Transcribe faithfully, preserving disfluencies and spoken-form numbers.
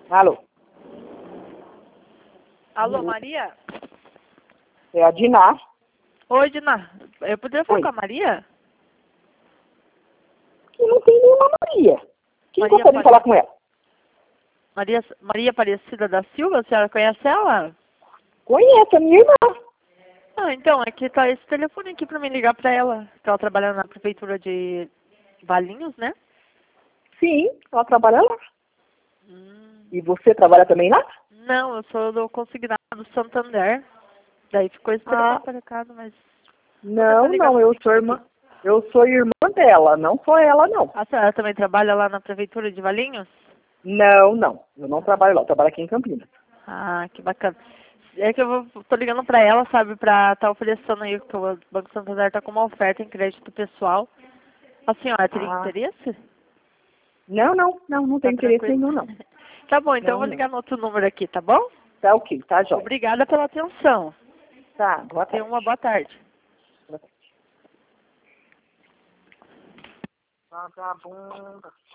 Alô? Alô, Maria? É a Diná. Oi, Dina. Eu poderia falar Oi. com a Maria? Que não tem nenhuma Maria. Quem Maria gostaria de falar com ela? Maria, Maria Aparecida da Silva, a senhora conhece ela? Conheço, a minha irmã. Ah, então, é que tá esse telefone aqui pra mim ligar pra ela. Que ela trabalha na prefeitura de Valinhos, né? Sim, ela trabalha lá. Hum. E você trabalha também lá? Não, eu sou do consignado do Santander. Daí ficou esse telefone Ah, marcado, mas... Vou tentar não, ligar não, no eu sou fixo irmã. aqui. Eu sou irmã dela, não sou ela, não. A senhora também trabalha lá na prefeitura de Valinhos? Não, não. Eu não trabalho lá, eu trabalho aqui em Campinas. Ah, que bacana. É que eu vou, tô ligando pra ela, sabe, pra tá oferecendo aí, que o Banco Santander tá com uma oferta em crédito pessoal. A senhora teria Ah, interesse? não, não, não, não Tá tem interesse tranquilo? nenhum, não. Tá bom, então eu Não, vou não. ligar no outro número aqui, tá bom? Tá ok, tá jóia. Obrigada pela atenção. Tá, boa Tenha tarde. uma boa tarde. Boa tarde. Vagabunda.